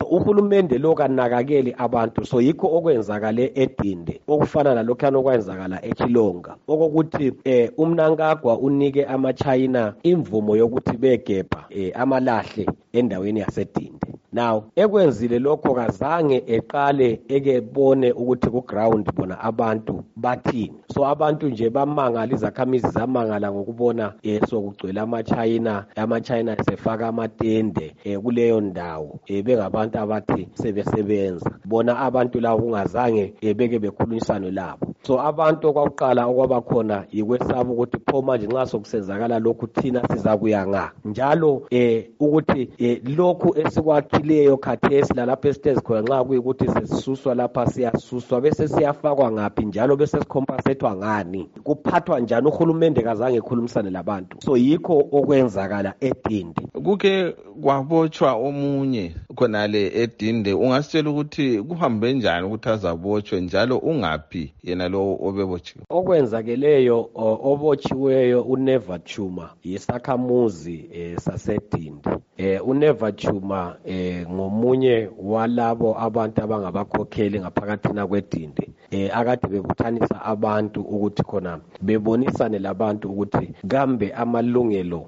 uhulumende lo kanakakeli abantu, so yikho okwenzakale eDinde okufana nalokhana okwenzakala eChilonga okokuthi uMnangagwa unike amaChina imvumo yokuthi begebha amalahle endaweni yaseDinde. Now ekwenzile lokho kazange eqale ekebone ukuthi ku ground bona abantu bathini. So abantu nje bamangala, izakhamizi zamangala ngokubona sokugcwele amaChina esefaka amatende kuleyo ndawo bengabantu abathi sebesebenza. Bona abantu labo kungazange beke bekhulunyisane labo. So abantu okwakuqala okwabakhona yikwesaba ukuthi pho manje nxa sokusenzakala lokhu thina sizakuya nga njalo ukuthi lokhu esikwakhileyo khathesi lalapho esitezi khona nxa kuyikuthi sesisuswa lapha siyasuswa bese siyafakwa ngaphi njalo bese sikhompasethwa ngani, kuphathwa njani. Uhulumende kazange ekhulumisane labantu, so yikho okwenzakala eDinde. Kuke kwabotshwa omunye khonale eDinde, ungasitshela ukuthi kuhambe njani ukuthi azabotshwe njalo ungaphi yena lo obebotshiwe? Okwenzakeleyo obotshiweyo uNeva Chuma yisakhamuzi saseDinde. uNeva Chuma ngomunye walabo abantu abangabakhokheli ngaphakathina kweDinde akade bebuthanisa abantu ukuthi khona bebonisane labantu ukuthi kambe amalungelo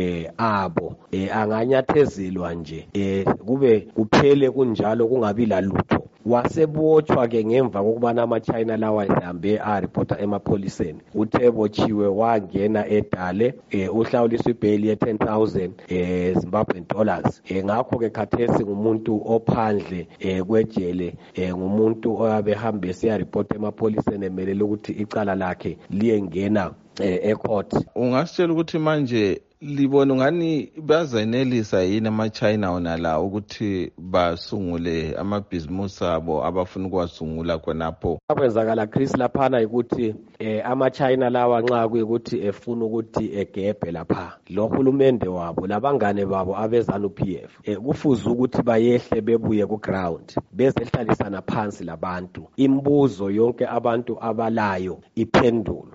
abo anganyathezelwa nje kube kuphele kunjalo kungabi lalutho. Wasebotshwa ke ngemva kokubana amaChina lawa ehambe areporta emapholiseni. Uthe ebotshiwe wangena eDale uhlawuliswa ibheli ye$10,000 Zimbabwean dollars. Ngakho ke khathesi ngumuntu ophandle kwejele, ngumuntu oyabe hambe siya report emapholiseni emelele ukuthi icala lakhe liyengena ecourt. Ungasitshela ukuthi manje libona ngani bazenelisa yini amaChina ona la ukuthi basungule amabhizimusi abo abafuna ukwasungula khonapho? Akwenzakala Chris laphana ukuthi amaChina lawa nxa kuyikuthi efuna ukuthi egebhe lapha lo hulumende wabo labangane babo abezanu PF kufuze ukuthi bayehle bebuye ku ground bezehlalisana phansi labantu, imibuzo yonke abantu abalayo iphendulwe,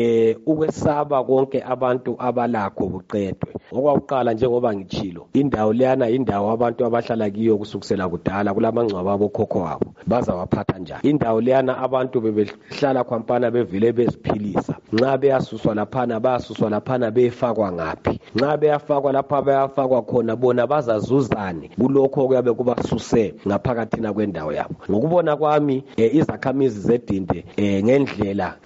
ukwesaba konke abantu abalakho buqedwe. Okwakuqala njengoba ngichilo, indawo leyana indawo abantu abahlala kiyo kusukisela kudala kulamangcwaba abokhokho wabo, bazawaphatha njani? Indawo leyana abantu bebehlala khwampana bevile beziphilisa. Nxa beyasuswa laphana bayasuswa laphana befakwa ngaphi? Nxa beyafakwa lapha bayafakwa khona bona bazazuzane kulokho okuyabe kubasuse ngaphakathina kwendawo yabo. Ngokubona kwami izakhamizi zeDinde ngendlela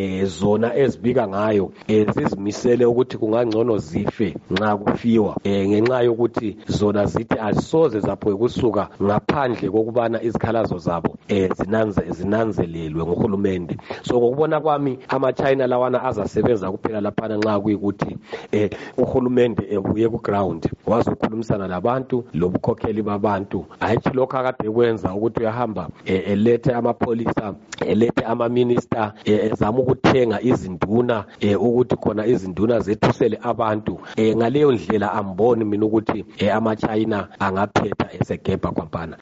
zona ezibika ngayo zizimisele ukuthi kungangcono zife nxa kufiwa ngenxa yokuthi zona zithi azisoze zaphoke kusuka ngaphandle kokubana izikhalazo zabo zinanzelelwe nguhulumende. So ngokubona kwami amaChina lawana azasebenza kuphela laphana nxa kuyikuthi uhulumende ebuye ku ground wazokhulumisana labantu lobukhokheli babantu. Hayithi lokho akade kwenza ukuthi uyahamba elethe amapholisa elethe amaminister ezama ukuthenga izinduna ukuthi khona izinduna zethusele abantu. Ngaleyo ndlela amboni mina ukuthi amaChina angaphetha esegebha kwampana.